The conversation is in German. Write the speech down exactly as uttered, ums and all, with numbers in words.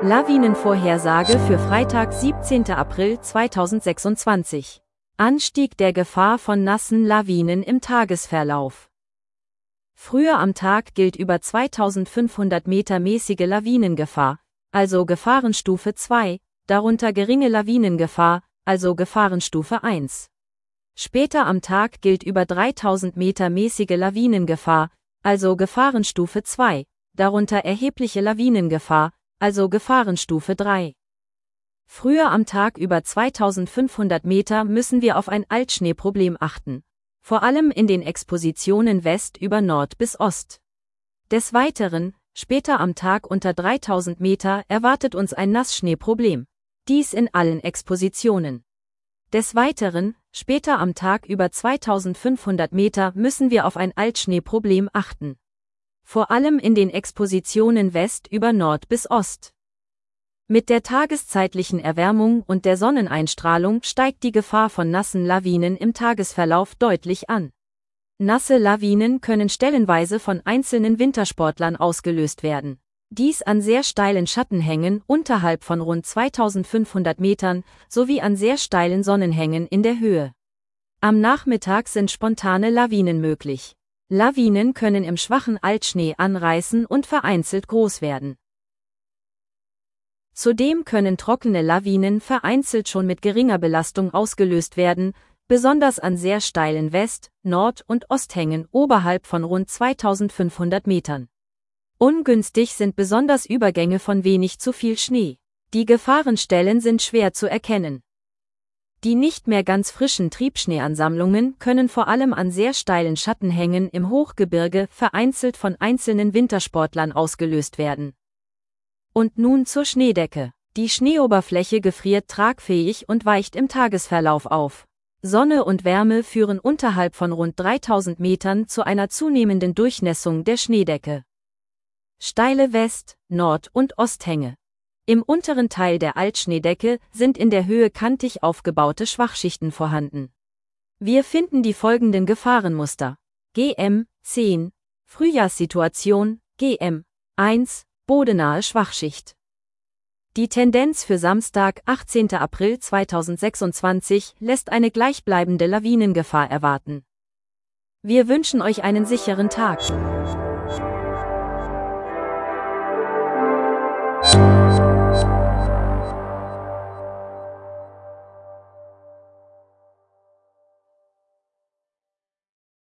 Lawinenvorhersage für Freitag, siebzehnten April zweitausendsechsundzwanzig. Anstieg der Gefahr von nassen Lawinen im Tagesverlauf. Früher am Tag gilt über zweitausendfünfhundert Meter mäßige Lawinengefahr, also Gefahrenstufe zwei, darunter geringe Lawinengefahr, also Gefahrenstufe eins. Später am Tag gilt über dreitausend Meter mäßige Lawinengefahr, also Gefahrenstufe zwei, darunter erhebliche Lawinengefahr, also Gefahrenstufe drei. Früher am Tag über zweitausendfünfhundert Meter müssen wir auf ein Altschneeproblem achten, vor allem in den Expositionen West über Nord bis Ost. Des Weiteren, später am Tag unter dreitausend Meter erwartet uns ein Nassschneeproblem, dies in allen Expositionen. Des Weiteren, später am Tag über zweitausendfünfhundert Meter müssen wir auf ein Altschneeproblem achten. Vor allem in den Expositionen West über Nord bis Ost. Mit der tageszeitlichen Erwärmung und der Sonneneinstrahlung steigt die Gefahr von nassen Lawinen im Tagesverlauf deutlich an. Nasse Lawinen können stellenweise von einzelnen Wintersportlern ausgelöst werden. Dies an sehr steilen Schattenhängen unterhalb von rund zweitausendfünfhundert Metern sowie an sehr steilen Sonnenhängen in der Höhe. Am Nachmittag sind spontane Lawinen möglich. Lawinen können im schwachen Altschnee anreißen und vereinzelt groß werden. Zudem können trockene Lawinen vereinzelt schon mit geringer Belastung ausgelöst werden, besonders an sehr steilen West-, Nord- und Osthängen oberhalb von rund zweitausendfünfhundert Metern. Ungünstig sind besonders Übergänge von wenig zu viel Schnee. Die Gefahrenstellen sind schwer zu erkennen. Die nicht mehr ganz frischen Triebschneeansammlungen können vor allem an sehr steilen Schattenhängen im Hochgebirge vereinzelt von einzelnen Wintersportlern ausgelöst werden. Und nun zur Schneedecke. Die Schneeoberfläche gefriert tragfähig und weicht im Tagesverlauf auf. Sonne und Wärme führen unterhalb von rund dreitausend Metern zu einer zunehmenden Durchnässung der Schneedecke. Steile West-, Nord- und Osthänge. Im unteren Teil der Altschneedecke sind in der Höhe kantig aufgebaute Schwachschichten vorhanden. Wir finden die folgenden Gefahrenmuster. G M zehn, Frühjahrssituation, G M eins, bodenahe Schwachschicht. Die Tendenz für Samstag, achtzehnten April zweitausendsechsundzwanzig, lässt eine gleichbleibende Lawinengefahr erwarten. Wir wünschen euch einen sicheren Tag.